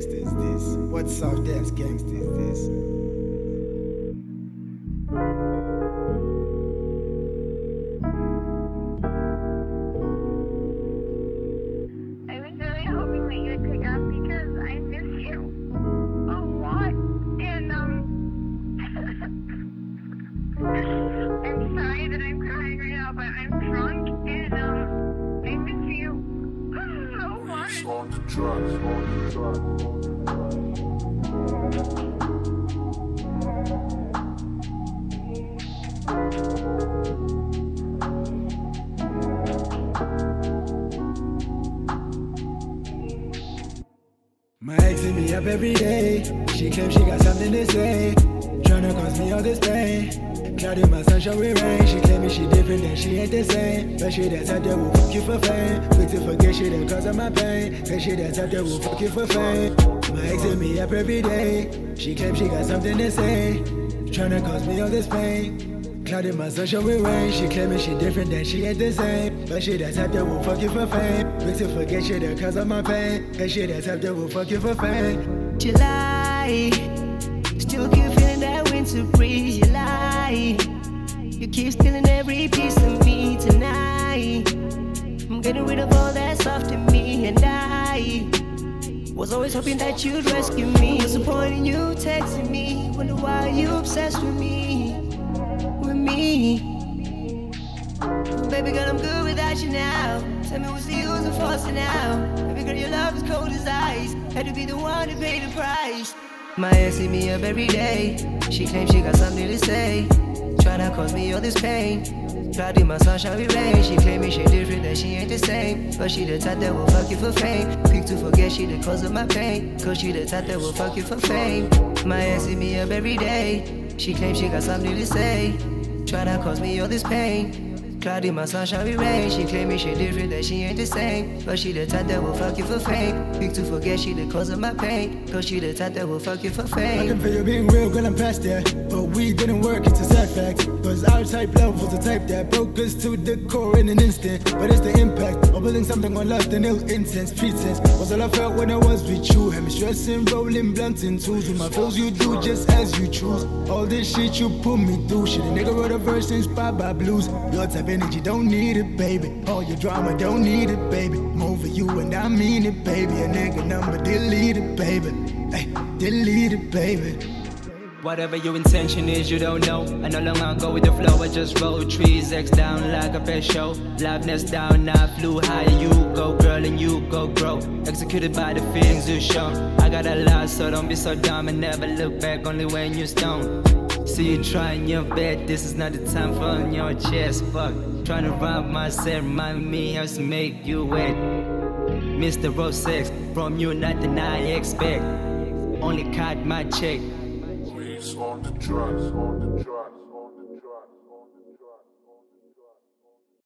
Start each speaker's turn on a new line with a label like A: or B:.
A: gangster is this? What soft ass gangster is this?
B: I was really hoping that you'd pick up because I miss you a lot. And I'm sorry that I'm crying right now, but I'm drunk and I miss you so much.
C: On the track.
A: My ex hit me up every day. She claims she got something to say, tryna cause me all this pain. Cloudy my sunshine with rain. She claiming she different and she ain't the same. But she that's out there will fuck you for fame. Quick to forget she the cause of my pain. Say she that's out there will fuck you for fame. My ex hit me up every day. She claims she got something to say, tryna cause me all this pain. Cloudy my sunshine with rain. She claiming she different and she ain't the same. But she that's out there will fuck you for fame. Quick to forget she the cause of my pain. Say she that's out there will fuck you for fame.
D: July, still keep feeling that winter breeze. You lie, you keep stealing every piece of me tonight. I'm getting rid of all that soft in me, and I was always hoping that you'd rescue me. What's the point in you texting me? Wonder why you obsessed with me, with me. Baby girl, I'm good without you now. Tell me what's the use of forcing out. Baby girl, your love is cold as ice. Had to be the one to pay the price. My ex hit me up every day. She claims she got something to say, tryna cause me all this pain. Cloudy my sunshine with rain. She claiming she different and she ain't the same. But she the type that will fuck you for fame. Quick to forget she the cause of my pain. Cause she the type that will fuck you for fame. My ex hit me up every day. She claims she got something to say, tryna cause me all this pain. Cloudy my sunshine with rain. She claiming she different that she ain't the same. But she the type that will fuck you for fame. Quick to forget she the cause of my pain. Cause she the type that will fuck you for fame.
A: I can feel you being real, girl, I'm past that. But we didn't work, it's a sad fact. Cause our type love was the type that broke us to the core in an instant. But it's the impact of building something on lust and ill incense. Pretense was all I felt when I was with you. Had me stressing, rolling blunts and tools. With my feels you do just as you choose. All this shit you put me through. Shit, a nigga wrote a verse inspired by blues. Your type energy don't need it, baby. All your drama don't need it, baby. More for you and I mean it, baby. A nigga number, delete it, baby. Hey, delete it, baby.
E: Whatever your intention is, you don't know. I no longer go with the flow, I just roll trees, X down like a pet show. Liveness down, I flew higher. You go girl and you go grow. Executed by the feelings you show. I got a lot, so don't be so dumb and never look back, only when you stone. See you trying your best, this is not the time for on your chest. Fuck, trying to rob myself, remind me how to make you wet. Mr. Rose Sex, from you nothing I expect. Only cut my check.
C: Please on the track.